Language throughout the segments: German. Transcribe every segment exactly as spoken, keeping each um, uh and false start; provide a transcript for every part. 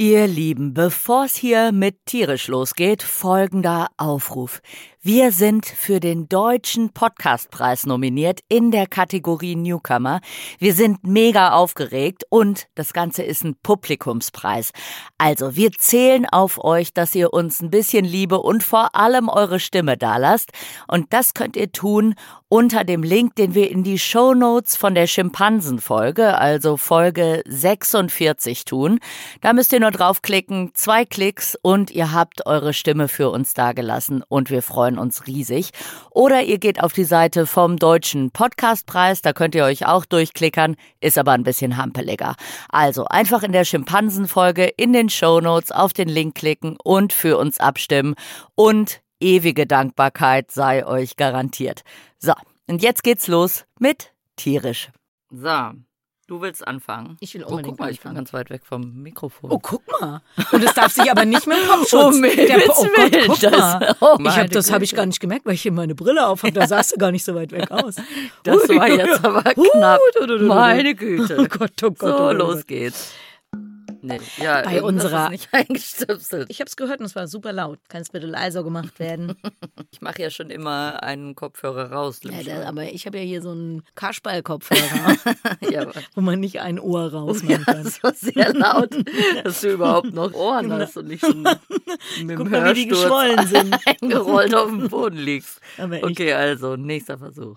Ihr Lieben, bevor es hier mit tierisch losgeht, folgender Aufruf. Wir sind für den Deutschen Podcastpreis nominiert in der Kategorie Newcomer. Wir sind mega aufgeregt und das Ganze ist ein Publikumspreis. Also wir zählen auf euch, dass ihr uns ein bisschen Liebe und vor allem eure Stimme dalasst. Und das könnt ihr tun unter dem Link, den wir in die Shownotes von der Schimpansenfolge, also Folge sechsundvierzig tun. Da müsst ihr nur draufklicken, zwei Klicks und ihr habt eure Stimme für uns dagelassen und wir freuen uns riesig. Oder ihr geht auf die Seite vom Deutschen Podcastpreis, da könnt ihr euch auch durchklickern, ist aber ein bisschen hampeliger. Also einfach in der Schimpansenfolge in den Shownotes auf den Link klicken und für uns abstimmen und ewige Dankbarkeit sei euch garantiert. So, und jetzt geht's los mit tierisch. So. Du willst anfangen. Ich will Oh, unbedingt guck mal, anfangen. ich bin ganz weit weg vom Mikrofon. Oh, guck mal. Und es darf sich aber nicht mit dem Popschutz. Oh, mit Der Po- oh Gott, Willen, guck das- mal. oh, ich meine hab, das habe Güte. ich gar nicht gemerkt, weil ich hier meine Brille auf habe. Da sahst du gar nicht so weit weg aus. Das Ui, war ui, jetzt ui. aber Ui, knapp. du, du, du, du. Meine Güte. Oh Gott, oh Gott. So, oh Gott, oh los Gott. geht's. Nee, ja, Bei irgendwas unserer- ist nicht eingestöpselt. Ich habe es gehört und es war super laut. Kann es bitte leiser gemacht werden? Ich mache ja schon immer einen Kopfhörer raus. ja, da, aber ich habe ja hier so einen Kasperl-Kopfhörer, ja, aber- wo man nicht ein Ohr ja, rausmachen kann. das war sehr laut, dass du überhaupt noch Ohren hast und nicht schon mit dem Guck mal, wie die Hörsturz geschwollen sind. eingerollt auf dem Boden liegst. Aber echt. Okay, also, nächster Versuch.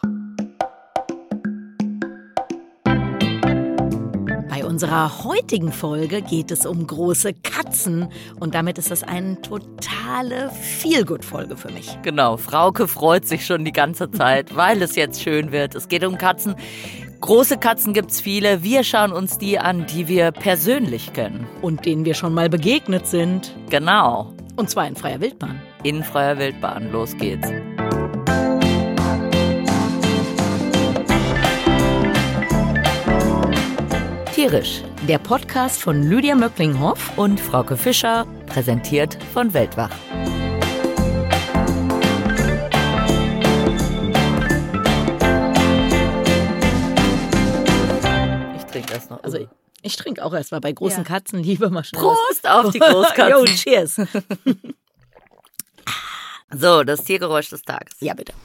Bei unserer heutigen Folge geht es um große Katzen und damit ist das eine totale Feel-Good-Folge für mich. Genau, Frauke freut sich schon die ganze Zeit, weil es jetzt schön wird. Es geht um Katzen. Große Katzen gibt's viele. Wir schauen uns die an, die wir persönlich kennen. Und denen wir schon mal begegnet sind. Genau, Und zwar in freier Wildbahn. in freier Wildbahn. Los geht's. Tierisch Der Podcast von Lydia Möcklinghoff. und Frauke Fischer, präsentiert von Weltwach. Ich trinke erst noch. Also ich trinke auch erstmal bei großen Ja. Katzen lieber mal schnell. Prost auf die Jo, Großkatzen. cheers. So, das Tiergeräusch des Tages. Ja, bitte.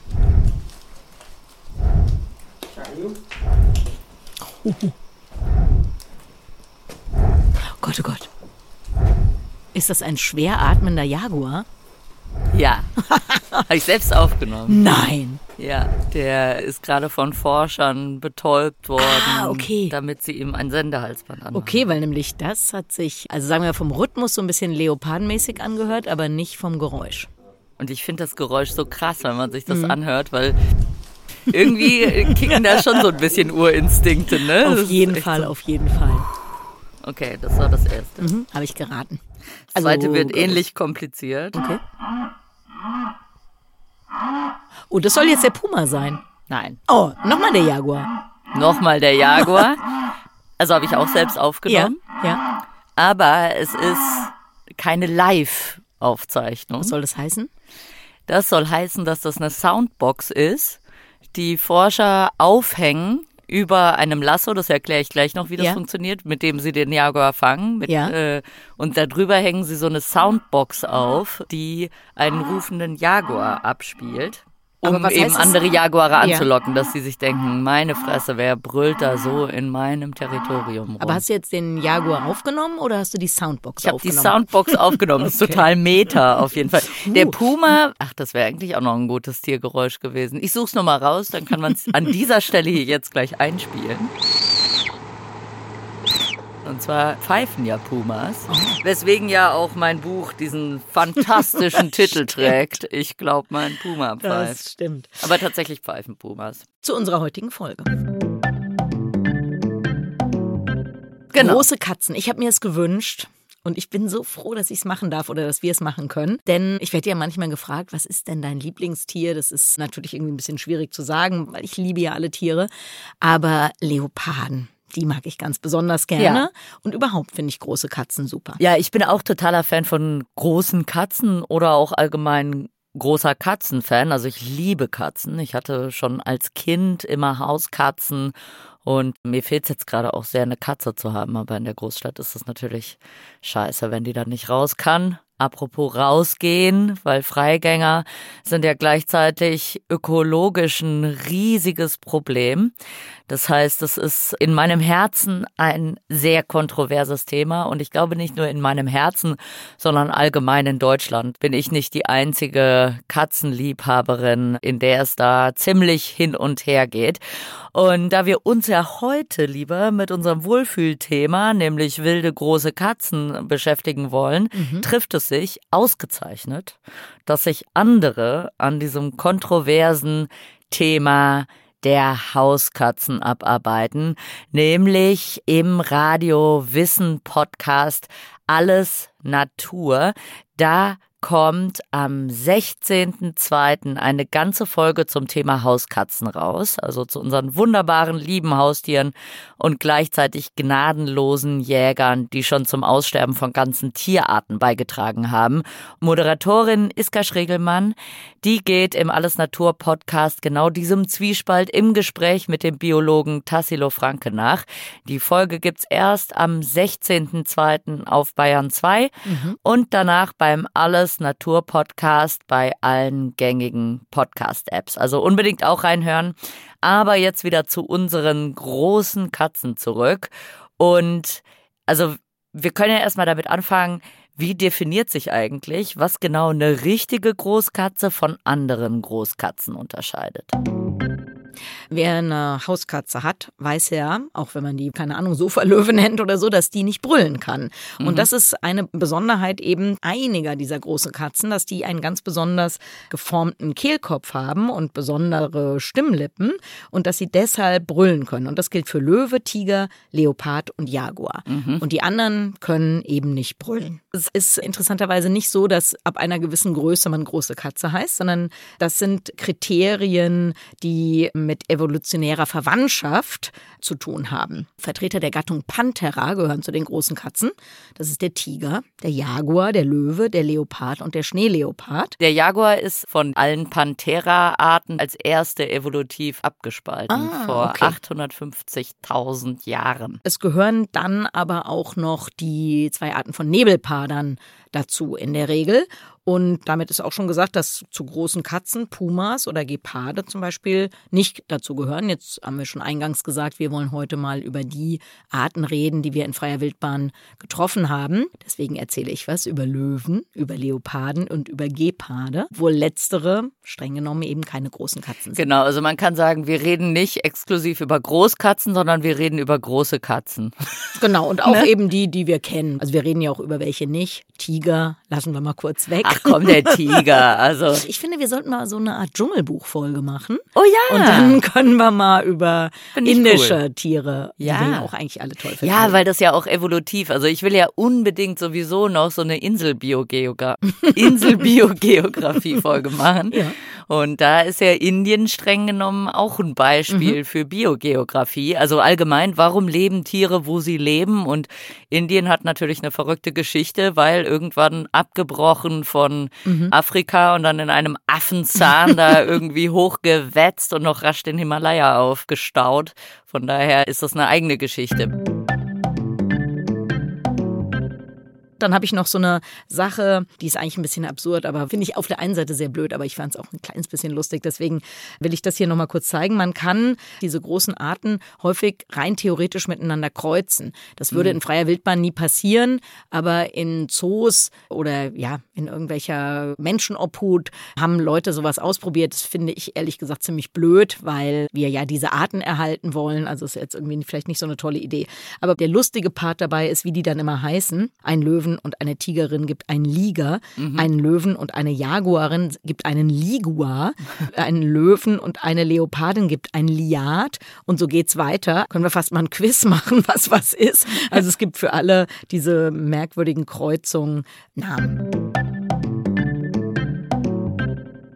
Oh Gott, oh Gott. Ist das ein schwer atmender Jaguar? Ja, habe ich selbst aufgenommen. Nein. Ja, der ist gerade von Forschern betäubt worden, Ah, okay. damit sie ihm ein Sendehalsband anmachen. Okay, weil nämlich das hat sich, also sagen wir vom Rhythmus so ein bisschen leopardenmäßig angehört, aber nicht vom Geräusch. Und ich finde das Geräusch so krass, wenn man sich das Mhm. anhört, weil irgendwie kicken da schon so ein bisschen Urinstinkte, ne? Das Auf ist jeden echt Fall, so. auf jeden Fall. Okay, das war das Erste. Mhm, habe ich geraten. Das Zweite wird Gott. ähnlich kompliziert. Okay. Oh, das soll jetzt der Puma sein. Nein, Oh, nochmal der Jaguar. nochmal der Jaguar. Also habe ich auch selbst Ja, aufgenommen. ja. Aber es ist keine Live-Aufzeichnung. Was soll das heißen? Das soll heißen, dass das eine Soundbox ist, die Forscher aufhängen über einem Lasso, das erkläre ich gleich noch, wie das Ja. funktioniert, mit dem sie den Jaguar fangen. Mit, Ja. äh, und darüber hängen sie so eine Soundbox auf, die einen rufenden Jaguar abspielt, um Aber was eben heißt das? andere Jaguare Ja. anzulocken, dass sie sich denken, meine Fresse, wer brüllt da so in meinem Territorium rum? Aber hast du jetzt den Jaguar aufgenommen oder hast du die Soundbox Ich habe die aufgenommen? Soundbox aufgenommen. Das ist Okay. total Meta auf jeden Fall. Der Uh. Puma, ach, das wäre eigentlich auch noch ein gutes Tiergeräusch gewesen. Ich suche es nochmal raus, dann kann man es an dieser Stelle hier jetzt gleich einspielen. Und zwar pfeifen ja Pumas, weswegen ja auch mein Buch diesen fantastischen Titel trägt. Ich glaube, mein Puma Das pfeift. stimmt. Aber tatsächlich pfeifen Pumas. Zu unserer heutigen Folge. Genau. Große Katzen. Ich habe mir es gewünscht. Und ich bin so froh, dass ich es machen darf oder dass wir es machen können. Denn ich werde ja manchmal gefragt, was ist denn dein Lieblingstier? Das ist natürlich irgendwie ein bisschen schwierig zu sagen, weil ich liebe ja alle Tiere. Aber Leoparden, die mag ich ganz besonders gerne. Ja. Und überhaupt finde ich große Katzen super. Ja, ich bin auch totaler Fan von großen Katzen oder auch allgemein großer Katzenfan. Also ich liebe Katzen. Ich hatte schon als Kind immer Hauskatzen Und mir fehlt es jetzt gerade auch sehr, eine Katze zu haben, aber in der Großstadt ist es natürlich scheiße, wenn die dann nicht raus kann. Apropos rausgehen, weil Freigänger sind ja gleichzeitig ökologisch ein riesiges Problem. Das heißt, es ist in meinem Herzen ein sehr kontroverses Thema und ich glaube nicht nur in meinem Herzen, sondern allgemein in Deutschland bin ich nicht die einzige Katzenliebhaberin, in der es da ziemlich hin und her geht. Und da wir uns ja heute lieber mit unserem Wohlfühlthema, nämlich wilde große Katzen, beschäftigen wollen, mhm. trifft es sich ausgezeichnet, dass sich andere an diesem kontroversen Thema der Hauskatzen abarbeiten, nämlich im Radio Wissen Podcast Alles Natur. Da kommt am sechzehnten zweiten eine ganze Folge zum Thema Hauskatzen raus, also zu unseren wunderbaren, lieben Haustieren und gleichzeitig gnadenlosen Jägern, die schon zum Aussterben von ganzen Tierarten beigetragen haben. Moderatorin Iska Schregelmann, die geht im Alles Natur Podcast genau diesem Zwiespalt im Gespräch mit dem Biologen Tassilo Franke nach. Die Folge gibt's erst am sechzehnten zweiten auf Bayern zwei mhm. und danach beim Alles Natur Podcast bei allen gängigen Podcast-Apps. Also unbedingt auch reinhören. Aber jetzt wieder zu unseren großen Katzen zurück. Und also wir können ja erstmal damit anfangen, wie definiert sich eigentlich, was genau eine richtige Großkatze von anderen Großkatzen unterscheidet? Wer eine Hauskatze hat, weiß ja, auch wenn man die, keine Ahnung, Sofa-Löwe nennt oder so, dass die nicht brüllen kann. Mhm. Und das ist eine Besonderheit eben einiger dieser großen Katzen, dass die einen ganz besonders geformten Kehlkopf haben und besondere Stimmlippen und dass sie deshalb brüllen können. Und das gilt für Löwe, Tiger, Leopard und Jaguar. Mhm. Und die anderen können eben nicht brüllen. Es ist interessanterweise nicht so, dass ab einer gewissen Größe man große Katze heißt, sondern das sind Kriterien, die mit evolutionärer Verwandtschaft zu tun haben. Vertreter der Gattung Panthera gehören zu den großen Katzen. Das ist der Tiger, der Jaguar, der Löwe, der Leopard und der Schneeleopard. Der Jaguar ist von allen Panthera-Arten als erste evolutiv abgespalten, ah, vor okay. achthundertfünfzigtausend Jahren. Es gehören dann aber auch noch die zwei Arten von Nebelpadern dazu in der Regel. Und damit ist auch schon gesagt, dass zu großen Katzen, Pumas oder Geparde zum Beispiel, nicht dazu gehören. Jetzt haben wir schon eingangs gesagt, wir wollen heute mal über die Arten reden, die wir in freier Wildbahn getroffen haben. Deswegen erzähle ich was über Löwen, über Leoparden und über Geparde, obwohl letztere streng genommen eben keine großen Katzen sind. Genau, also man kann sagen, wir reden nicht exklusiv über Großkatzen, sondern wir reden über große Katzen. Genau, und auch ne? eben die, die wir kennen. Also wir reden ja auch über welche nicht. Tiger lassen wir mal kurz weg. Ach komm, der Tiger. Also ich finde, wir sollten mal so eine Art Dschungelbuch-Folge machen. Oh ja. Und dann können wir mal über indische cool. Tiere, die ja. wir ja auch eigentlich alle toll finden. Ja, weil das ja auch evolutiv, also ich will ja unbedingt sowieso noch so eine Inselbiogeogra- Inselbiogeografie-Folge machen. Ja. Und da ist ja Indien streng genommen auch ein Beispiel mhm. für Biogeografie. Also allgemein, warum leben Tiere, wo sie leben? Und Indien hat natürlich eine verrückte Geschichte, weil irgendwann abgebrochen von mhm. Afrika und dann in einem Affenzahn da irgendwie hochgewetzt und noch rasch den Himalaya aufgestaut. Von daher ist das eine eigene Geschichte. Dann habe ich noch so eine Sache, die ist eigentlich ein bisschen absurd, aber finde ich auf der einen Seite sehr blöd, aber ich fand es auch ein kleines bisschen lustig. Deswegen will ich das hier nochmal kurz zeigen. Man kann diese großen Arten häufig rein theoretisch miteinander kreuzen. Das würde mhm. in freier Wildbahn nie passieren, aber in Zoos oder ja in irgendwelcher Menschenobhut haben Leute sowas ausprobiert. Das finde ich ehrlich gesagt ziemlich blöd, weil wir ja diese Arten erhalten wollen. Also ist jetzt irgendwie vielleicht nicht so eine tolle Idee. Aber der lustige Part dabei ist, wie die dann immer heißen. Ein Löwen und eine Tigerin gibt einen Liger, mhm. einen Löwen und eine Jaguarin gibt einen Liguar, einen Löwen und eine Leopardin gibt ein Liat und so geht's weiter. Können wir fast mal ein Quiz machen, was was ist. Also es gibt für alle diese merkwürdigen Kreuzungen Namen.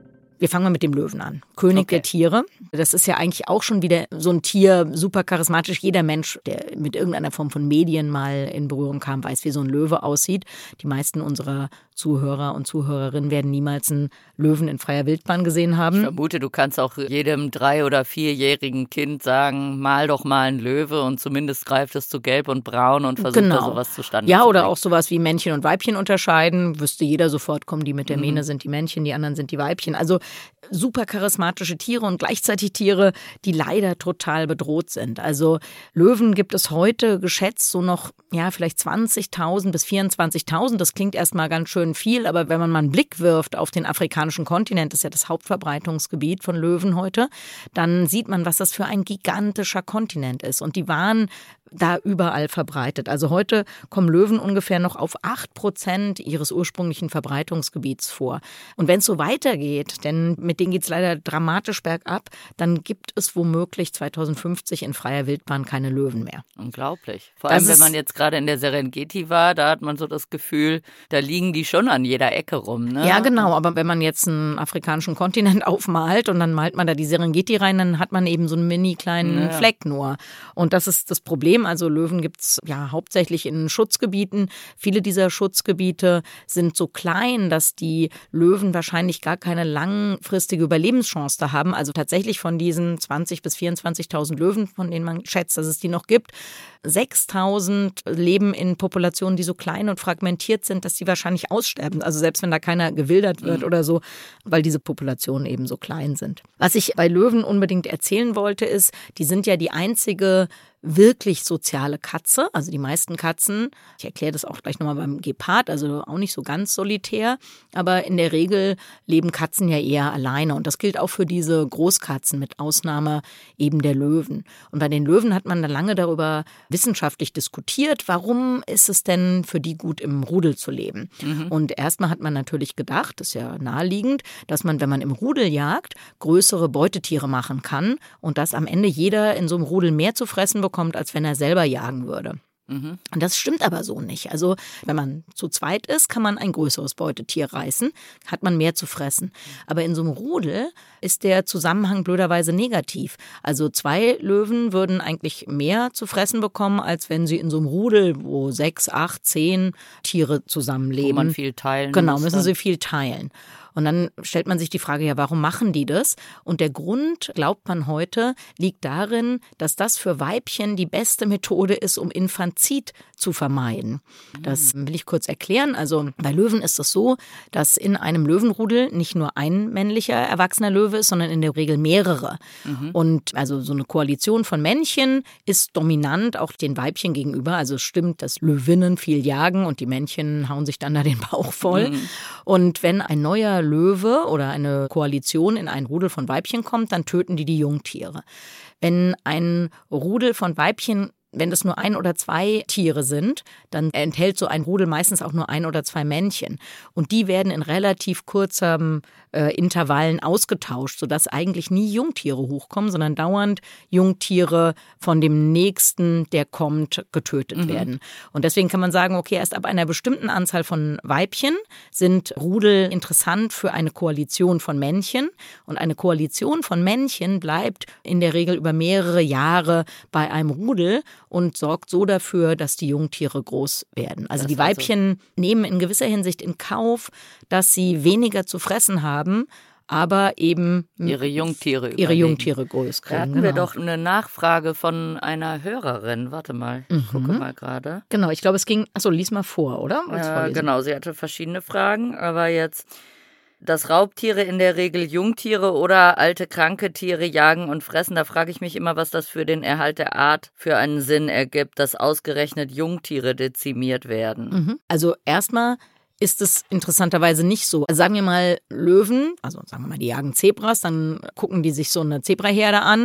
Wir fangen mal mit dem Löwen an. König Okay. der Tiere. Das ist ja eigentlich auch schon wieder so ein Tier, super charismatisch. Jeder Mensch, der mit irgendeiner Form von Medien mal in Berührung kam, weiß, wie so ein Löwe aussieht. Die meisten unserer Zuhörer und Zuhörerinnen werden niemals einen Löwen in freier Wildbahn gesehen haben. Ich vermute, du kannst auch jedem drei- oder vierjährigen Kind sagen, mal doch mal einen Löwe und zumindest greift es zu gelb und braun und versucht Genau. da sowas zustande Ja, zu oder bringen. auch sowas wie Männchen und Weibchen unterscheiden. Wüsste jeder sofort, kommen die mit der Mhm. Mähne, sind die Männchen, die anderen sind die Weibchen. Also super charismatische Tiere und gleichzeitig Tiere, die leider total bedroht sind. Also Löwen gibt es heute geschätzt so noch, ja, vielleicht zwanzigtausend bis vierundzwanzigtausend. Das klingt erstmal ganz schön viel, aber wenn man mal einen Blick wirft auf den afrikanischen Kontinent, das ist ja das Hauptverbreitungsgebiet von Löwen heute, dann sieht man, was das für ein gigantischer Kontinent ist. Und die waren da überall verbreitet. Also heute kommen Löwen ungefähr noch auf acht Prozent ihres ursprünglichen Verbreitungsgebiets vor. Und wenn es so weitergeht, denn mit denen geht es leider dramatisch bergab, dann gibt es womöglich zweitausendfünfzig in freier Wildbahn keine Löwen mehr. Unglaublich. Vor Das allem, wenn ist- man jetzt gerade in der Serengeti war, da hat man so das Gefühl, da liegen die schon an jeder Ecke rum. Ne? Ja, genau. Aber wenn man jetzt einen afrikanischen Kontinent aufmalt und dann malt man da die Serengeti rein, dann hat man eben so einen mini kleinen Ja. Fleck nur. Und das ist das Problem. Also Löwen gibt es ja hauptsächlich in Schutzgebieten. Viele dieser Schutzgebiete sind so klein, dass die Löwen wahrscheinlich gar keine langfristige Überlebenschance da haben. Also tatsächlich von diesen zwanzigtausend bis vierundzwanzigtausend Löwen, von denen man schätzt, dass es die noch gibt, sechstausend leben in Populationen, die so klein und fragmentiert sind, dass die wahrscheinlich aussterben. Also selbst wenn da keiner gewildert wird Mhm. oder so, weil diese Populationen eben so klein sind. Was ich bei Löwen unbedingt erzählen wollte, ist, die sind ja die einzige wirklich soziale Katze. Also die meisten Katzen, ich erkläre das auch gleich nochmal beim Gepard, also auch nicht so ganz solitär, aber in der Regel leben Katzen ja eher alleine. Und das gilt auch für diese Großkatzen, mit Ausnahme eben der Löwen. Und bei den Löwen hat man dann lange darüber wissenschaftlich diskutiert, warum ist es denn für die gut, im Rudel zu leben. Mhm. Und erstmal hat man natürlich gedacht, das ist ja naheliegend, dass man, wenn man im Rudel jagt, größere Beutetiere machen kann und dass am Ende jeder in so einem Rudel mehr zu fressen bekommt, als wenn er selber jagen würde. Mhm. Und das stimmt aber so nicht. Also wenn man zu zweit ist, kann man ein größeres Beutetier reißen, hat man mehr zu fressen. Aber in so einem Rudel ist der Zusammenhang blöderweise negativ. Also zwei Löwen würden eigentlich mehr zu fressen bekommen, als wenn sie in so einem Rudel, wo sechs, acht, zehn Tiere zusammenleben. Wo man viel teilen Genau, muss müssen dann. sie viel teilen. Und dann stellt man sich die Frage, ja, warum machen die das? Und der Grund, glaubt man heute, liegt darin, dass das für Weibchen die beste Methode ist, um Infantizid zu vermeiden. Das will ich kurz erklären. Also bei Löwen ist es so, dass in einem Löwenrudel nicht nur ein männlicher erwachsener Löwe ist, sondern in der Regel mehrere. Mhm. Und also so eine Koalition von Männchen ist dominant auch den Weibchen gegenüber. Also es stimmt, dass Löwinnen viel jagen und die Männchen hauen sich dann da den Bauch voll. Mhm. Und wenn ein neuer Löwe oder eine Koalition in ein Rudel von Weibchen kommt, dann töten die die Jungtiere. Wenn ein Rudel von Weibchen, wenn das nur ein oder zwei Tiere sind, dann enthält so ein Rudel meistens auch nur ein oder zwei Männchen. Und die werden in relativ kurzen äh, Intervallen ausgetauscht, sodass eigentlich nie Jungtiere hochkommen, sondern dauernd Jungtiere von dem nächsten, der kommt, getötet Mhm. werden. Und deswegen kann man sagen, okay, erst ab einer bestimmten Anzahl von Weibchen sind Rudel interessant für eine Koalition von Männchen. Und eine Koalition von Männchen bleibt in der Regel über mehrere Jahre bei einem Rudel und sorgt so dafür, dass die Jungtiere groß werden. Also Das die also- Weibchen nehmen in gewisser Hinsicht in Kauf, dass sie weniger zu fressen haben, aber eben Ihre Jungtiere ihre überleben. Jungtiere groß Da kriegen. hatten wir genau. doch eine Nachfrage von einer Hörerin. Warte mal, ich gucke Mhm. mal gerade. Genau, ich glaube, es ging, achso, lies mal vor, oder? Wolltest du Ja, vorlesen? genau, sie hatte verschiedene Fragen, aber jetzt, dass Raubtiere in der Regel Jungtiere oder alte, kranke Tiere jagen und fressen, da frage ich mich immer, was das für den Erhalt der Art für einen Sinn ergibt, dass ausgerechnet Jungtiere dezimiert werden. Mhm. Also erstmal ist es interessanterweise nicht so. Also sagen wir mal Löwen, also sagen wir mal, die jagen Zebras, dann gucken die sich so eine Zebraherde an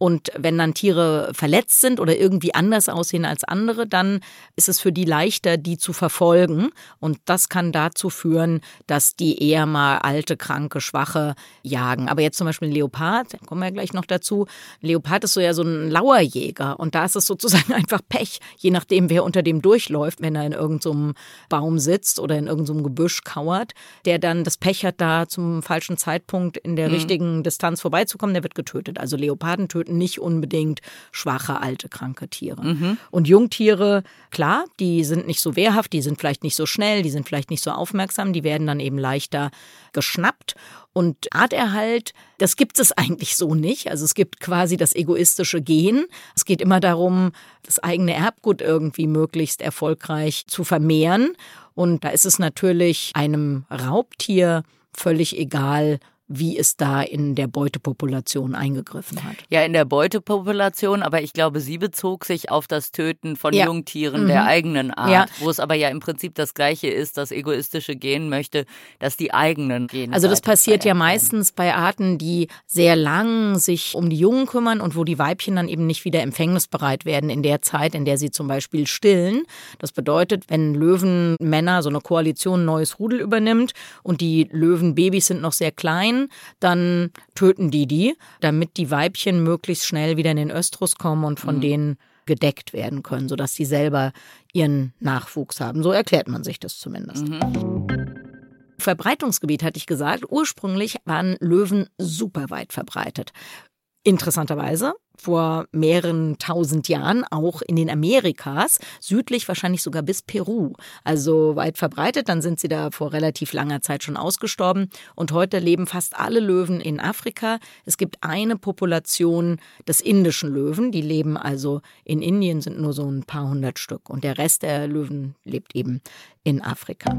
Und wenn dann Tiere verletzt sind oder irgendwie anders aussehen als andere, dann ist es für die leichter, die zu verfolgen. Und das kann dazu führen, dass die eher mal alte, kranke, schwache jagen. Aber jetzt zum Beispiel ein Leopard, da kommen wir ja gleich noch dazu. Ein Leopard ist so ja so ein Lauerjäger. Und da ist es sozusagen einfach Pech, je nachdem, wer unter dem durchläuft, wenn er in irgendeinem so Baum sitzt oder in irgendeinem so Gebüsch kauert, der dann das Pech hat, da zum falschen Zeitpunkt in der mhm. richtigen Distanz vorbeizukommen, der wird getötet. Also Leoparden töten nicht unbedingt schwache, alte, kranke Tiere. Mhm. Und Jungtiere, klar, die sind nicht so wehrhaft, die sind vielleicht nicht so schnell, die sind vielleicht nicht so aufmerksam, die werden dann eben leichter geschnappt. Und Arterhalt, das gibt es eigentlich so nicht. Also es gibt quasi das egoistische Gen. Es geht immer darum, das eigene Erbgut irgendwie möglichst erfolgreich zu vermehren. Und da ist es natürlich einem Raubtier völlig egal, wie es da in der Beutepopulation eingegriffen hat. Ja, in der Beutepopulation, aber ich glaube, sie bezog sich auf das Töten von ja. Jungtieren mhm. der eigenen Art, ja. wo es aber ja im Prinzip das Gleiche ist, das egoistische Gen möchte, dass die eigenen Gene. Also das passiert ja meistens bei Arten, die sehr lang sich um die Jungen kümmern und wo die Weibchen dann eben nicht wieder empfängnisbereit werden in der Zeit, in der sie zum Beispiel stillen. Das bedeutet, wenn Löwenmänner, so eine Koalition, ein neues Rudel übernimmt und die Löwenbabys sind noch sehr klein, dann töten die die, damit die Weibchen möglichst schnell wieder in den Östrus kommen und von mhm. denen gedeckt werden können, sodass sie selber ihren Nachwuchs haben. So erklärt man sich das zumindest. Mhm. Verbreitungsgebiet, hatte ich gesagt. Ursprünglich waren Löwen super weit verbreitet. Interessanterweise vor mehreren tausend Jahren auch in den Amerikas, südlich wahrscheinlich sogar bis Peru. Also weit verbreitet, dann sind sie da vor relativ langer Zeit schon ausgestorben. Und heute leben fast alle Löwen in Afrika. Es gibt eine Population des indischen Löwen, die leben also in Indien, sind nur so ein paar hundert Stück. Und der Rest der Löwen lebt eben in Afrika.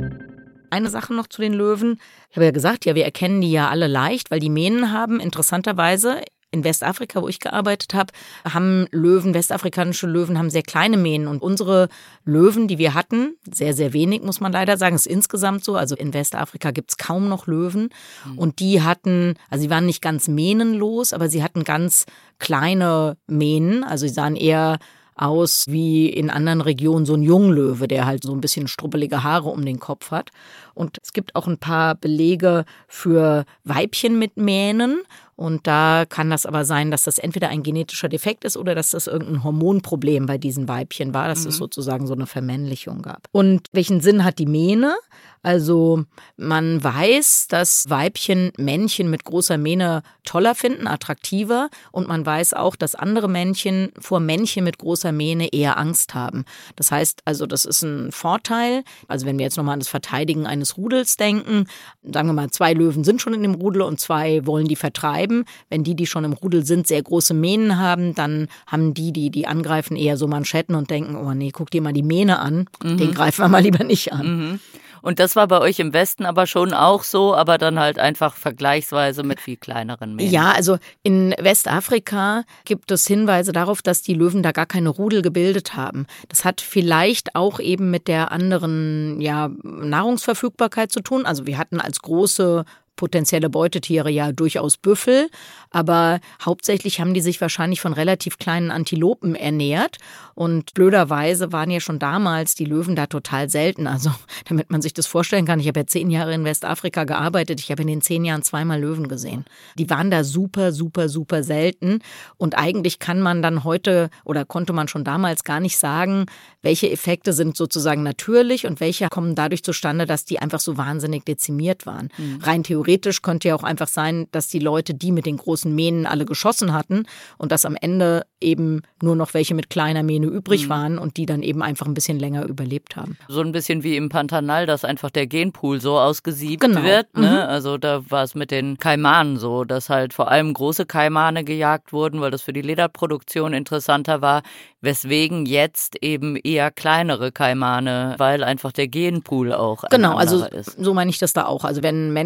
Eine Sache noch zu den Löwen. Ich habe ja gesagt, ja, wir erkennen die ja alle leicht, weil die Mähnen haben. Interessanterweise in Westafrika, wo ich gearbeitet habe, haben Löwen, westafrikanische Löwen, haben sehr kleine Mähnen. Und unsere Löwen, die wir hatten, sehr, sehr wenig, muss man leider sagen, ist insgesamt so. Also in Westafrika gibt es kaum noch Löwen. Mhm. Und die hatten, also sie waren nicht ganz mähnenlos, aber sie hatten ganz kleine Mähnen. Also sie sahen eher aus wie in anderen Regionen so ein Junglöwe, der halt so ein bisschen strubbelige Haare um den Kopf hat. Und es gibt auch ein paar Belege für Weibchen mit Mähnen. Und da kann das aber sein, dass das entweder ein genetischer Defekt ist oder dass das irgendein Hormonproblem bei diesen Weibchen war, dass mhm. es sozusagen so eine Vermännlichung gab. Und welchen Sinn hat die Mähne? Also man weiß, dass Weibchen Männchen mit großer Mähne toller finden, attraktiver. Und man weiß auch, dass andere Männchen vor Männchen mit großer Mähne eher Angst haben. Das heißt also, das ist ein Vorteil. Also wenn wir jetzt nochmal an das Verteidigen eines Rudels denken, sagen wir mal, zwei Löwen sind schon in dem Rudel und zwei wollen die vertreiben. Wenn die, die schon im Rudel sind, sehr große Mähnen haben, dann haben die, die die angreifen, eher so Manschetten und denken, oh nee, guck dir mal die Mähne an, mhm. den greifen wir mal lieber nicht an. Mhm. Und das war bei euch im Westen aber schon auch so, aber dann halt einfach vergleichsweise mit viel kleineren Mähnen. Ja, also in Westafrika gibt es Hinweise darauf, dass die Löwen da gar keine Rudel gebildet haben. Das hat vielleicht auch eben mit der anderen ja, Nahrungsverfügbarkeit zu tun. Also wir hatten als große potenzielle Beutetiere ja durchaus Büffel, aber hauptsächlich haben die sich wahrscheinlich von relativ kleinen Antilopen ernährt und blöderweise waren ja schon damals die Löwen da total selten. Also damit man sich das vorstellen kann, ich habe ja zehn Jahre in Westafrika gearbeitet, ich habe in den zehn Jahren zweimal Löwen gesehen. Die waren da super, super, super selten und eigentlich kann man dann heute oder konnte man schon damals gar nicht sagen, welche Effekte sind sozusagen natürlich und welche kommen dadurch zustande, dass die einfach so wahnsinnig dezimiert waren. Mhm. Rein theoretisch könnte ja auch einfach sein, dass die Leute, die mit den großen Mähnen alle geschossen hatten und dass am Ende eben nur noch welche mit kleiner Mähne übrig mhm. waren und die dann eben einfach ein bisschen länger überlebt haben. So ein bisschen wie im Pantanal, dass einfach der Genpool so ausgesiebt genau. wird. Ne? Mhm. Also da war es mit den Kaimanen so, dass halt vor allem große Kaimane gejagt wurden, weil das für die Lederproduktion interessanter war, weswegen jetzt eben eher kleinere Kaimane, weil einfach der Genpool auch ein genau, anderer also ist. So meine ich das da auch. Also wenn menschliche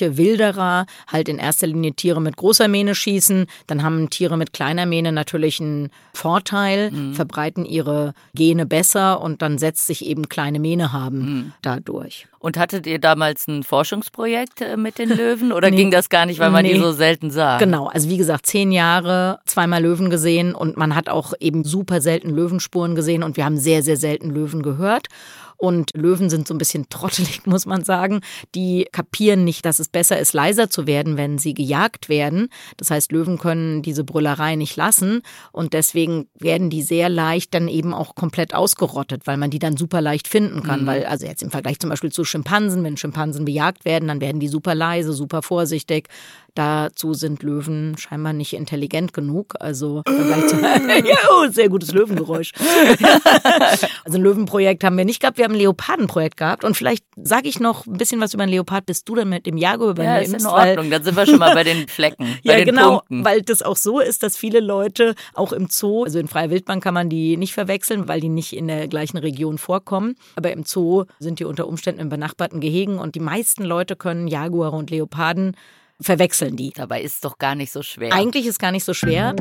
manche Wilderer halt in erster Linie Tiere mit großer Mähne schießen. Dann haben Tiere mit kleiner Mähne natürlich einen Vorteil, mhm. verbreiten ihre Gene besser und dann setzt sich eben kleine Mähne haben mhm. dadurch. Und hattet ihr damals ein Forschungsprojekt mit den Löwen oder nee. ging das gar nicht, weil man nee. die so selten sah? Genau, also wie gesagt, zehn Jahre, zweimal Löwen gesehen und man hat auch eben super selten Löwenspuren gesehen und wir haben sehr, sehr selten Löwen gehört. Und Löwen sind so ein bisschen trottelig, muss man sagen. Die kapieren nicht, dass es besser ist, leiser zu werden, wenn sie gejagt werden. Das heißt, Löwen können diese Brüllerei nicht lassen und deswegen werden die sehr leicht dann eben auch komplett ausgerottet, weil man die dann super leicht finden kann. Mhm. Weil, also jetzt im Vergleich zum Beispiel zu Schimpansen, wenn Schimpansen bejagt werden, dann werden die super leise, super vorsichtig. Dazu sind Löwen scheinbar nicht intelligent genug. Also im Vergleich zu ja, oh, sehr gutes Löwengeräusch. Also ein Löwenprojekt haben wir nicht gehabt, wir haben ein Leopardenprojekt gehabt. Und vielleicht sage ich noch ein bisschen was über ein Leopard, bis du dann mit dem Jaguar übernimmst. Ja, ist in Ordnung, weil, dann sind wir schon mal bei den Flecken, bei ja, den genau, Punkten. Weil das auch so ist, dass viele Leute auch im Zoo, also in freier Wildbahn kann man die nicht verwechseln, weil die nicht in der gleichen Region vorkommen. Aber im Zoo sind die unter Umständen in benachbarten Gehegen und die meisten Leute können Jaguare und Leoparden verwechseln die. Dabei ist es doch gar nicht so schwer. Eigentlich ist gar nicht so schwer.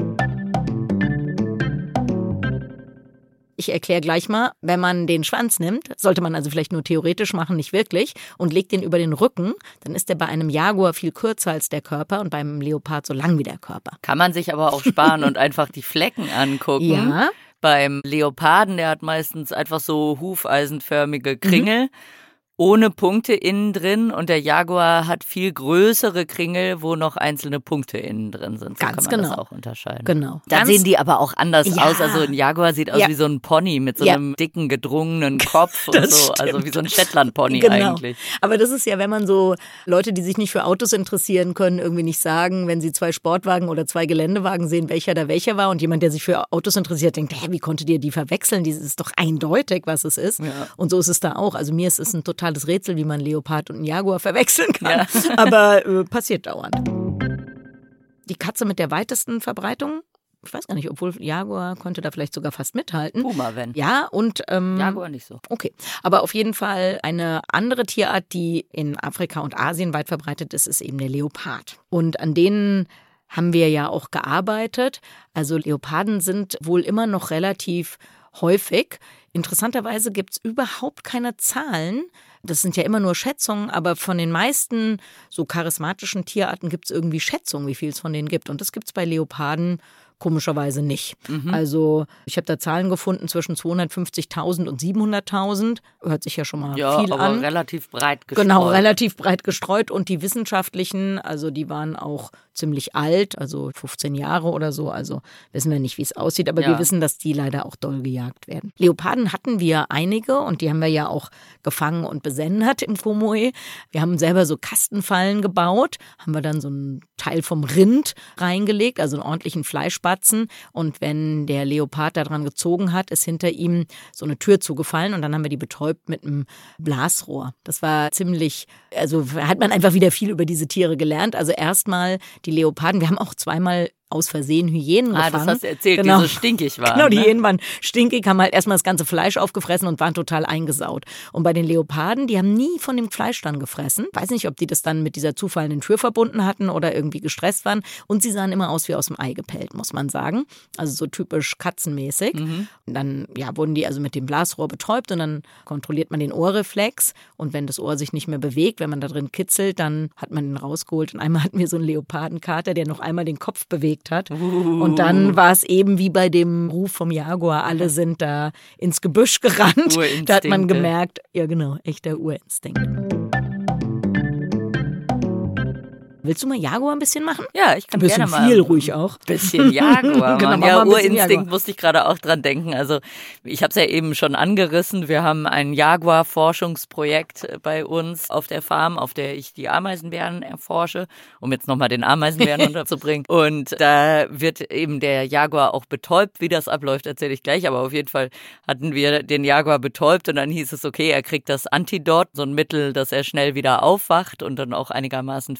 Ich erkläre gleich mal, wenn man den Schwanz nimmt, sollte man also vielleicht nur theoretisch machen, nicht wirklich, und legt den über den Rücken, dann ist der bei einem Jaguar viel kürzer als der Körper und beim Leopard so lang wie der Körper. Kann man sich aber auch sparen und einfach die Flecken angucken. Ja. Beim Leoparden, der hat meistens einfach so hufeisenförmige Kringel. Mhm. Ohne Punkte innen drin und der Jaguar hat viel größere Kringel, wo noch einzelne Punkte innen drin sind. So Ganz kann man genau. das auch unterscheiden. Genau. Da Ganz sehen die aber auch anders ja. aus. Also ein Jaguar sieht aus ja. wie so ein Pony mit so ja. einem dicken, gedrungenen Kopf und Das so. stimmt. Also wie so ein Shetland-Pony genau. eigentlich. Aber das ist ja, wenn man so Leute, die sich nicht für Autos interessieren, können irgendwie nicht sagen, wenn sie zwei Sportwagen oder zwei Geländewagen sehen, welcher da welcher war. Und jemand, der sich für Autos interessiert, denkt, hä, wie konntet ihr die verwechseln? Das ist doch eindeutig, was es ist. Ja. Und so ist es da auch. Also mir ist es ein totales Rätsel, wie man Leopard und einen Jaguar verwechseln kann. Ja. Aber äh, passiert dauernd. Die Katze mit der weitesten Verbreitung, ich weiß gar nicht, obwohl Jaguar konnte da vielleicht sogar fast mithalten. Puma, wenn. Ja, und ähm, Jaguar nicht so. Okay, aber auf jeden Fall eine andere Tierart, die in Afrika und Asien weit verbreitet ist, ist eben der Leopard. Und an denen haben wir ja auch gearbeitet. Also Leoparden sind wohl immer noch relativ häufig. Interessanterweise gibt es überhaupt keine Zahlen. Das sind ja immer nur Schätzungen, aber von den meisten so charismatischen Tierarten gibt es irgendwie Schätzungen, wie viel es von denen gibt. Und das gibt es bei Leoparden komischerweise nicht. Mhm. Also ich habe da Zahlen gefunden zwischen zweihundertfünfzigtausend und siebenhunderttausend. Hört sich ja schon mal ja, viel aber an. relativ breit gestreut. Genau, relativ breit gestreut. Und die wissenschaftlichen, also die waren auch ziemlich alt, also fünfzehn Jahre oder so. Also wissen wir nicht, wie es aussieht, aber ja. wir wissen, dass die leider auch doll gejagt werden. Leoparden hatten wir einige und die haben wir ja auch gefangen und besendet im Comoé. Wir haben selber so Kastenfallen gebaut, haben wir dann so einen Teil vom Rind reingelegt, also einen ordentlichen Fleischbatzen. Und wenn der Leopard da dran gezogen hat, ist hinter ihm so eine Tür zugefallen und dann haben wir die betäubt mit einem Blasrohr. Das war ziemlich, also hat man einfach wieder viel über diese Tiere gelernt. Also erstmal die Leoparden, wir haben auch zweimal aus Versehen Hyänen gefangen. Ah, das hast du erzählt, genau. die so stinkig waren. Genau, die ne? Hyänen waren stinkig, haben halt erstmal das ganze Fleisch aufgefressen und waren total eingesaut. Und bei den Leoparden, die haben nie von dem Fleisch dann gefressen. Weiß nicht, ob die das dann mit dieser zufallenden Tür verbunden hatten oder irgendwie gestresst waren. Und sie sahen immer aus wie aus dem Ei gepellt, muss man sagen. Also so typisch katzenmäßig. Mhm. Und dann ja, wurden die also mit dem Blasrohr betäubt und dann kontrolliert man den Ohrreflex. Und wenn das Ohr sich nicht mehr bewegt, wenn man da drin kitzelt, dann hat man ihn rausgeholt. Und einmal hatten wir so einen Leopardenkater, der noch einmal den Kopf bewegt hat. Uh. Und dann war es eben wie bei dem Ruf vom Jaguar. Alle sind da ins Gebüsch gerannt. Da hat man gemerkt, ja genau, echter Urinstinkt. Willst du mal Jaguar ein bisschen machen? Ja, ich kann gerne mal. Ein bisschen viel ruhig auch. Bisschen Jaguar. genau, ja, Urinstinkt musste ich gerade auch dran denken. Also ich habe es ja eben schon angerissen. Wir haben ein Jaguar-Forschungsprojekt bei uns auf der Farm, auf der ich die Ameisenbären erforsche, um jetzt nochmal den Ameisenbären unterzubringen. Und da wird eben der Jaguar auch betäubt. Wie das abläuft, erzähle ich gleich. Aber auf jeden Fall hatten wir den Jaguar betäubt und dann hieß es, okay, er kriegt das Antidot, so ein Mittel, dass er schnell wieder aufwacht und dann auch einigermaßen fit ist.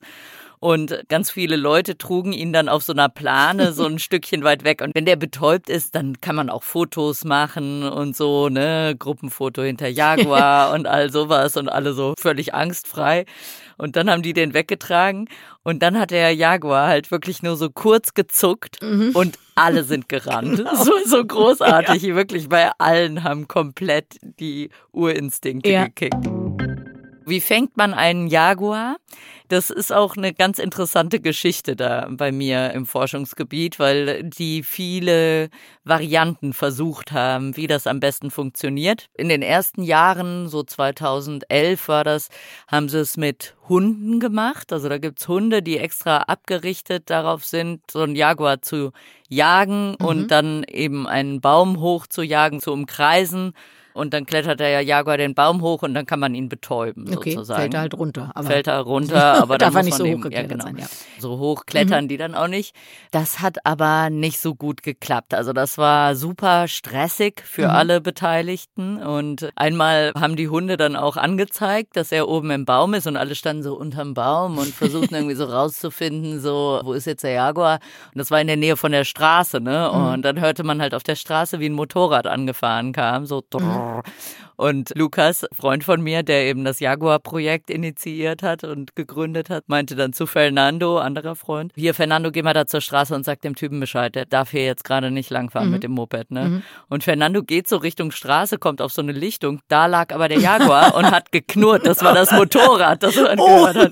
Und ganz viele Leute trugen ihn dann auf so einer Plane so ein Stückchen weit weg. Und wenn der betäubt ist, dann kann man auch Fotos machen und so, ne, Gruppenfoto hinter Jaguar und all sowas und alle so völlig angstfrei. Und dann haben die den weggetragen und dann hat der Jaguar halt wirklich nur so kurz gezuckt mhm. und alle sind gerannt. Genau. So, so großartig, ja. Wirklich, weil allen haben komplett die Urinstinkte ja. gekickt. Wie fängt man einen Jaguar? Das ist auch eine ganz interessante Geschichte da bei mir im Forschungsgebiet, weil die viele Varianten versucht haben, wie das am besten funktioniert. In den ersten Jahren, so zweitausendelf war das, haben sie es mit Hunden gemacht. Also da gibt's Hunde, die extra abgerichtet darauf sind, so einen Jaguar zu jagen mhm. und dann eben einen Baum hoch zu jagen, zu umkreisen. Und dann klettert der Jaguar den Baum hoch und dann kann man ihn betäuben, okay, sozusagen. Fällt er halt runter. Aber fällt er runter, aber dann darf er muss nicht man so eben, hoch ja, genau, sein, ja. So hoch klettern mhm. die dann auch nicht. Das hat aber nicht so gut geklappt. Also das war super stressig für mhm. alle Beteiligten. Und einmal haben die Hunde dann auch angezeigt, dass er oben im Baum ist und alle standen so unterm Baum und versuchten irgendwie so rauszufinden, so, wo ist jetzt der Jaguar? Und das war in der Nähe von der Straße, ne? Und mhm. dann hörte man halt auf der Straße, wie ein Motorrad angefahren kam, so drrr. Und Lukas, Freund von mir, der eben das Jaguar-Projekt initiiert hat und gegründet hat, meinte dann zu Fernando, anderer Freund, hier Fernando, geh mal da zur Straße und sag dem Typen Bescheid, der darf hier jetzt gerade nicht langfahren mhm. mit dem Moped, ne? Mhm. Und Fernando geht so Richtung Straße, kommt auf so eine Lichtung, da lag aber der Jaguar und hat geknurrt, das war das Motorrad, das man oh. gehört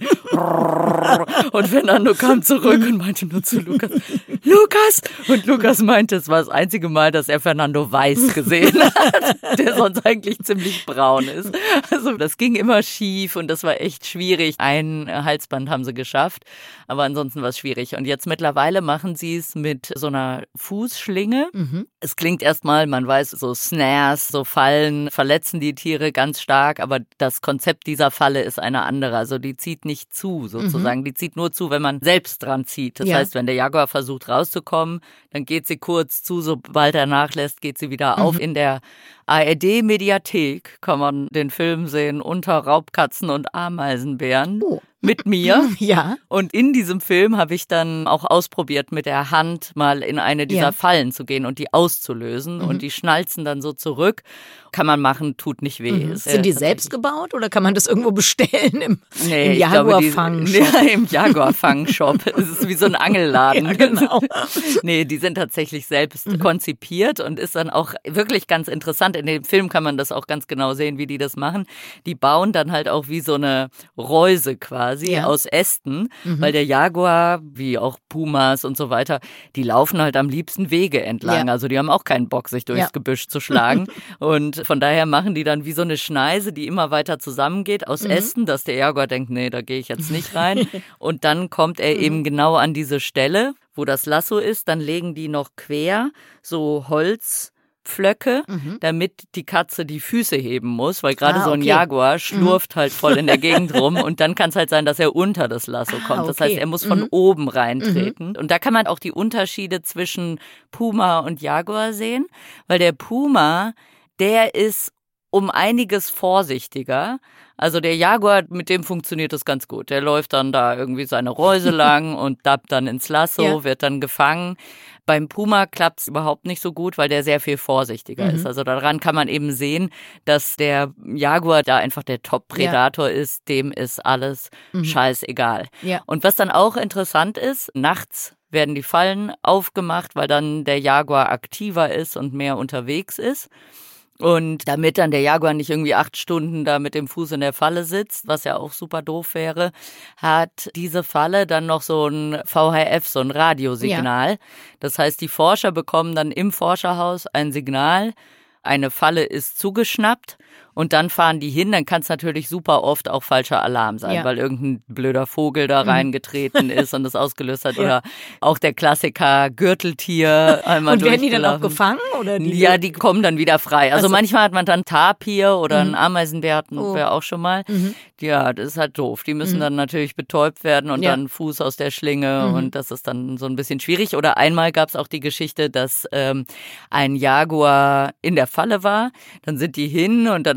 hat. Und Fernando kam zurück und meinte nur zu Lukas, Lukas! Und Lukas meinte, es war das einzige Mal, dass er Fernando weiß gesehen hat, der sonst eigentlich ziemlich braun ist. Also das ging immer schief und das war echt schwierig. Ein Halsband haben sie geschafft, aber ansonsten war es schwierig. Und jetzt mittlerweile machen sie es mit so einer Fußschlinge. Mhm. Es klingt erstmal, man weiß, so Snares, so Fallen verletzen die Tiere ganz stark, aber das Konzept dieser Falle ist eine andere. Also die zieht nicht zu sozusagen, mhm. die zieht nur zu, wenn man selbst dran zieht. Das ja. heißt, wenn der Jaguar versucht rauszukommen, dann geht sie kurz zu, sobald er nachlässt, geht sie wieder mhm. auf. In der A R D-Mediathek kann man den Film sehen unter Raubkatzen und Ameisenbären. Oh. Mit mir. Ja. Und in diesem Film habe ich dann auch ausprobiert, mit der Hand mal in eine dieser ja. Fallen zu gehen und die auszulösen. Mhm. Und die schnalzen dann so zurück. Kann man machen, tut nicht weh. Mhm. Sind die selbst gebaut oder kann man das irgendwo bestellen im, nee, im Jaguar-Fang-Shop? Ja, im Jaguar-Fang-Shop. Es ist wie so ein Angelladen. Ja, genau. Nee, die sind tatsächlich selbst mhm. konzipiert und ist dann auch wirklich ganz interessant. In dem Film kann man das auch ganz genau sehen, wie die das machen. Die bauen dann halt auch wie so eine Reuse quasi. Ja. Aus Ästen, mhm. weil der Jaguar, wie auch Pumas und so weiter, die laufen halt am liebsten Wege entlang. Ja. Also die haben auch keinen Bock, sich durchs ja. Gebüsch zu schlagen. Und von daher machen die dann wie so eine Schneise, die immer weiter zusammengeht aus mhm. Ästen, dass der Jaguar denkt, nee, da gehe ich jetzt nicht rein. Und dann kommt er mhm. eben genau an diese Stelle, wo das Lasso ist. Dann legen die noch quer so Holz Pflöcke, mhm. damit die Katze die Füße heben muss, weil gerade ah, so ein okay. Jaguar schlurft mhm. halt voll in der Gegend rum und dann kann es halt sein, dass er unter das Lasso kommt. Ah, okay. Das heißt, er muss von mhm. oben reintreten. Mhm. Und da kann man auch die Unterschiede zwischen Puma und Jaguar sehen, weil der Puma, der ist um einiges vorsichtiger. Also der Jaguar, mit dem funktioniert das ganz gut. Der läuft dann da irgendwie seine Reuse lang und dappt dann ins Lasso, ja. wird dann gefangen. Beim Puma klappt es überhaupt nicht so gut, weil der sehr viel vorsichtiger mhm. ist. Also daran kann man eben sehen, dass der Jaguar da einfach der Top-Predator ja. ist. Dem ist alles mhm. scheißegal. Ja. Und was dann auch interessant ist, nachts werden die Fallen aufgemacht, weil dann der Jaguar aktiver ist und mehr unterwegs ist. Und damit dann der Jaguar nicht irgendwie acht Stunden da mit dem Fuß in der Falle sitzt, was ja auch super doof wäre, hat diese Falle dann noch so ein V H F, so ein Radiosignal. Ja. Das heißt, die Forscher bekommen dann im Forscherhaus ein Signal, eine Falle ist zugeschnappt. Und dann fahren die hin, dann kann es natürlich super oft auch falscher Alarm sein, ja. weil irgendein blöder Vogel da reingetreten ist und das ausgelöst hat. Ja. Oder auch der Klassiker Gürteltier einmal Und werden die dann auch gefangen? Oder die ja, die kommen dann wieder frei. Also, also manchmal hat man dann Tapir oder mhm. einen Ameisenbär, hatten oh. wir auch schon mal. Mhm. Ja, das ist halt doof. Die müssen mhm. dann natürlich betäubt werden und ja. dann Fuß aus der Schlinge mhm. und das ist dann so ein bisschen schwierig. Oder einmal gab es auch die Geschichte, dass ähm, ein Jaguar in der Falle war. Dann sind die hin und dann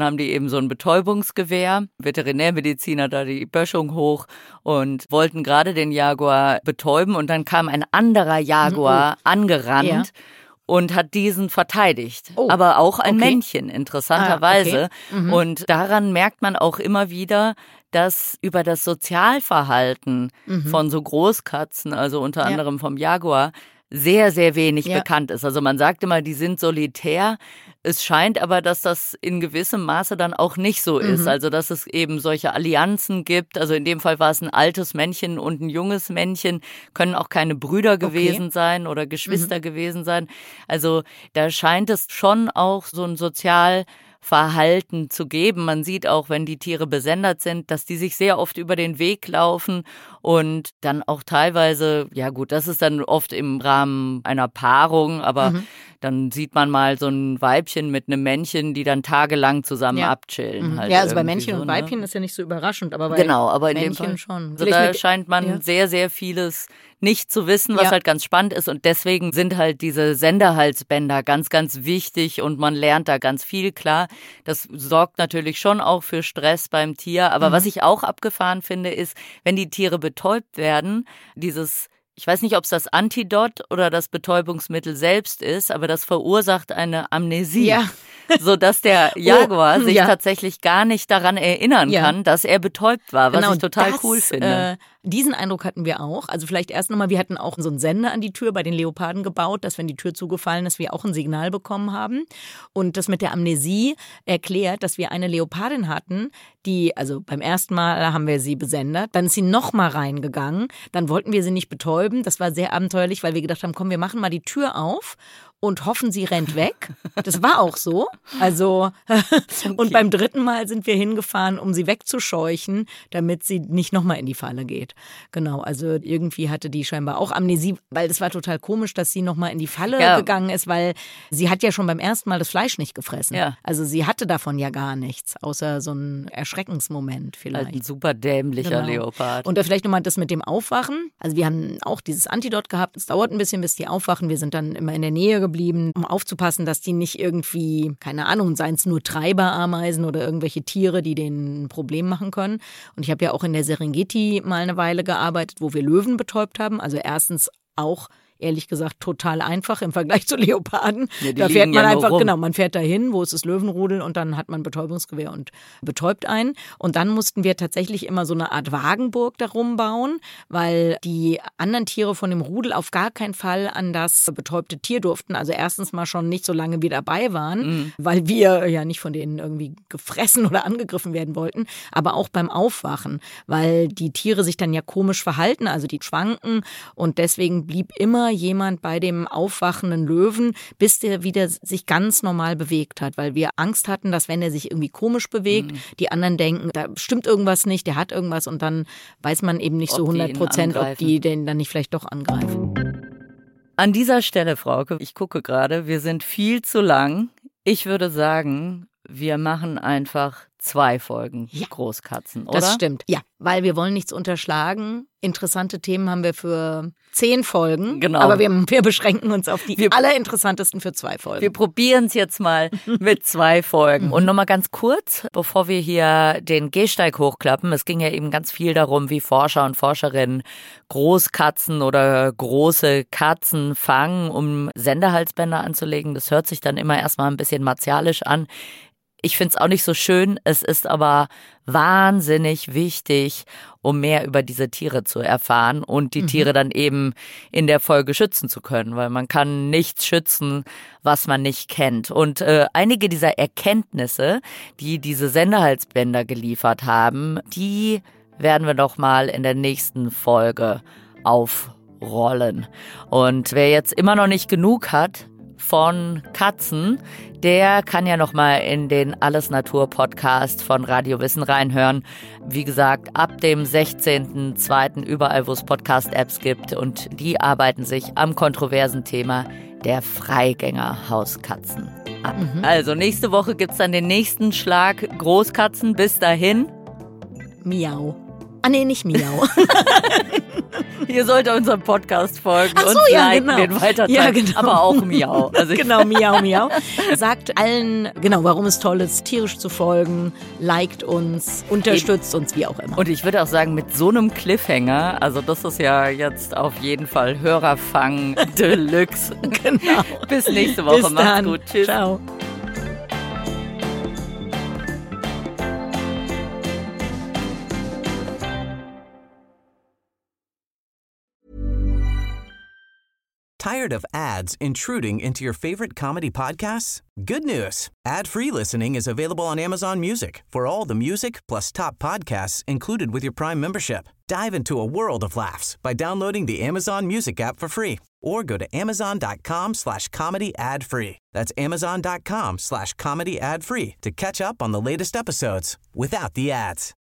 haben die eben so ein Betäubungsgewehr. Veterinärmediziner da die Böschung hoch und wollten gerade den Jaguar betäuben und dann kam ein anderer Jaguar oh. angerannt. Ja. Und hat diesen verteidigt. Oh, aber auch ein okay. Männchen, interessanterweise. Ah, okay. mhm. Und daran merkt man auch immer wieder, dass über das Sozialverhalten mhm. von so Großkatzen, also unter ja. anderem vom Jaguar, sehr, sehr wenig ja. bekannt ist. Also man sagt immer, die sind solitär. Es scheint aber, dass das in gewissem Maße dann auch nicht so ist. Mhm. Also dass es eben solche Allianzen gibt. Also in dem Fall war es ein altes Männchen und ein junges Männchen. Können auch keine Brüder gewesen okay. sein oder Geschwister mhm. gewesen sein. Also da scheint es schon auch so ein Sozialverhalten zu geben. Man sieht auch, wenn die Tiere besendet sind, dass die sich sehr oft über den Weg laufen und dann auch teilweise, ja gut, das ist dann oft im Rahmen einer Paarung, aber mhm. dann sieht man mal so ein Weibchen mit einem Männchen, die dann tagelang zusammen ja. abchillen. Mhm. Halt ja, also bei Männchen so, und Weibchen ne? ist ja nicht so überraschend, aber bei genau, aber in Männchen dem Fall schon. Also da scheint man ja. sehr, sehr vieles nicht zu wissen, was ja. halt ganz spannend ist. Und deswegen sind halt diese Senderhalsbänder ganz, ganz wichtig und man lernt da ganz viel, klar. Das sorgt natürlich schon auch für Stress beim Tier. Aber mhm. was ich auch abgefahren finde, ist, wenn die Tiere betäubt werden, dieses Ich weiß nicht, ob es das Antidot oder das Betäubungsmittel selbst ist, aber das verursacht eine Amnesie, ja. sodass der Jaguar oh, sich ja. tatsächlich gar nicht daran erinnern ja. kann, dass er betäubt war, was genau, ich total das, cool finde. Äh, diesen Eindruck hatten wir auch. Also vielleicht erst nochmal, wir hatten auch so einen Sender an die Tür bei den Leoparden gebaut, dass wenn die Tür zugefallen ist, wir auch ein Signal bekommen haben. Und das mit der Amnesie erklärt, dass wir eine Leopardin hatten, die, also beim ersten Mal haben wir sie besendet, dann ist sie nochmal reingegangen, dann wollten wir sie nicht betäuben. Das war sehr abenteuerlich, weil wir gedacht haben, komm, wir machen mal die Tür auf und hoffen, sie rennt weg. Das war auch so. Also okay. Und beim dritten Mal sind wir hingefahren, um sie wegzuscheuchen, damit sie nicht nochmal in die Falle geht. Genau, also irgendwie hatte die scheinbar auch Amnesie, weil das war total komisch, dass sie nochmal in die Falle ja. gegangen ist, weil sie hat ja schon beim ersten Mal das Fleisch nicht gefressen. Ja. Also sie hatte davon ja gar nichts, außer so ein Erschreckensmoment vielleicht. Ein super dämlicher genau. Leopard. Und vielleicht nochmal das mit dem Aufwachen. Also wir haben auch dieses Antidot gehabt. Es dauert ein bisschen, bis die aufwachen. Wir sind dann immer in der Nähe geblieben, um aufzupassen, dass die nicht irgendwie, keine Ahnung, seien es nur Treiberameisen oder irgendwelche Tiere, die denen ein Problem machen können. Und ich habe ja auch in der Serengeti mal eine Weile gearbeitet, wo wir Löwen betäubt haben. Also erstens auch ehrlich gesagt total einfach im Vergleich zu Leoparden. Ja, da fährt man ja einfach, rum. genau, man fährt da hin, wo es das Löwenrudel und dann hat man Betäubungsgewehr und betäubt einen. Und dann mussten wir tatsächlich immer so eine Art Wagenburg darum bauen, weil die anderen Tiere von dem Rudel auf gar keinen Fall an das betäubte Tier durften. Also erstens mal schon nicht so lange wir dabei waren, mhm. weil wir ja nicht von denen irgendwie gefressen oder angegriffen werden wollten, aber auch beim Aufwachen, weil die Tiere sich dann ja komisch verhalten, also die schwanken und deswegen blieb immer jemand bei dem aufwachenden Löwen, bis der wieder sich ganz normal bewegt hat, weil wir Angst hatten, dass wenn er sich irgendwie komisch bewegt, mhm. die anderen denken, da stimmt irgendwas nicht, der hat irgendwas und dann weiß man eben nicht ob so hundert Prozent, ob die den dann nicht vielleicht doch angreifen. An dieser Stelle, Frauke, ich gucke gerade, wir sind viel zu lang. Ich würde sagen, wir machen einfach zwei Folgen ja. Großkatzen, oder? Das stimmt, ja, weil wir wollen nichts unterschlagen. Interessante Themen haben wir für zehn Folgen, genau. aber wir, wir beschränken uns auf die wir, allerinteressantesten für zwei Folgen. Wir probieren es jetzt mal mit zwei Folgen. Und nochmal ganz kurz, bevor wir hier den Gehsteig hochklappen, es ging ja eben ganz viel darum, wie Forscher und Forscherinnen Großkatzen oder große Katzen fangen, um Senderhalsbänder anzulegen. Das hört sich dann immer erstmal ein bisschen martialisch an. Ich finde es auch nicht so schön, es ist aber wahnsinnig wichtig, um mehr über diese Tiere zu erfahren und die mhm. Tiere dann eben in der Folge schützen zu können, weil man kann nichts schützen, was man nicht kennt. Und äh, einige dieser Erkenntnisse, die diese Senderhalsbänder geliefert haben, die werden wir doch mal in der nächsten Folge aufrollen. Und wer jetzt immer noch nicht genug hat von Katzen, der kann ja noch mal in den Alles Natur Podcast von Radio Wissen reinhören. Wie gesagt, ab dem sechzehnten zweiten überall, wo es Podcast-Apps gibt und die arbeiten sich am kontroversen Thema der Freigänger-Hauskatzen ab. Mhm. Also nächste Woche gibt's dann den nächsten Schlag Großkatzen. Bis dahin. Miau. Ah nee, nicht Miau. Ihr sollt unserem Podcast folgen Ach so, und ja, liken, genau. den weiterteilen, Ja, genau. aber auch Miau. Also ich Genau, Miau, Miau. Sagt allen, genau, warum es toll ist, tierisch zu folgen, liked uns, unterstützt uns, wie auch immer. Und ich würde auch sagen, mit so einem Cliffhanger, also das ist ja jetzt auf jeden Fall Hörerfang Deluxe. Genau. Bis nächste Woche. Bis Macht's dann. gut. Tschüss. Ciao. Tired of ads intruding into your favorite comedy podcasts? Good news. Ad-free listening is available on Amazon Music for all the music plus top podcasts included with your Prime membership. Dive into a world of laughs by downloading the Amazon Music app for free or go to amazon.com slash comedy ad free. That's amazon.com slash comedy ad free to catch up on the latest episodes without the ads.